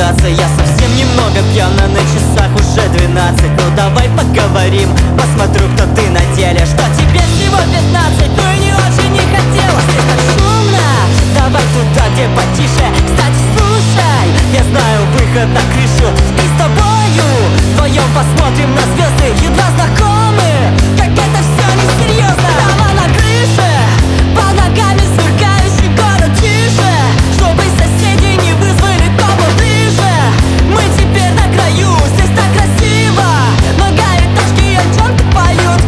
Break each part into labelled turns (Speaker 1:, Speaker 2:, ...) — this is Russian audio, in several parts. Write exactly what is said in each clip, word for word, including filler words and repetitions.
Speaker 1: дождаться. Я совсем немного пьяна, на часах уже двенадцать. Ну давай поговорим, посмотрю, кто ты на деле. Что тебе всего пятнадцать, ну и не очень не хотелось. Здесь так шумно, давай туда, где потише. Кстати, слушай, я знаю выход на крышу. И с тобою вдвоем посмотрим на звезды, едва знакомы. Как это все несерьезно. Дома на крыше, под ногами сверкающий город тише, чтобы соседи не вызвали кого ближе. Мы теперь на краю, здесь так красиво. Многоэтажки о чем-то поют.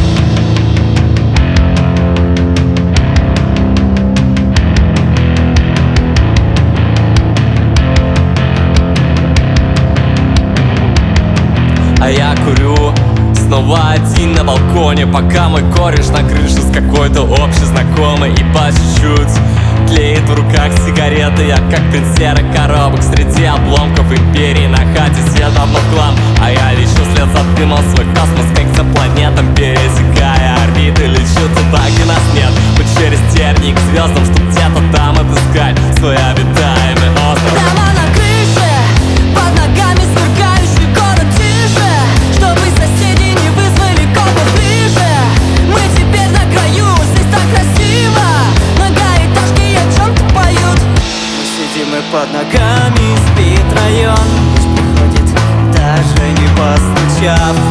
Speaker 2: А я курю снова один на балконе, пока мой кореш на крыше с какой-то общей знакомой. И по чуть-чуть тлеет в руках сигареты. Я как принц серых коробок среди обломков империи. На хате все давно в хлам, а я лечу вслед за дымом свой космос к экзопланетам, пересекая орбиты. Лечу туда, где нас нет, путь через тернии к звездам, чтоб где-то там отыскать свой обитаемый остров.
Speaker 1: Дома на крыше, под ногами сверкающий город тише, чтобы соседи не вызвали кого ближе. Мы теперь на краю, здесь так красиво. Многоэтажки о чем-то поют. Мы сидим и под ногами спит район. Ночь приходит, даже не постучав.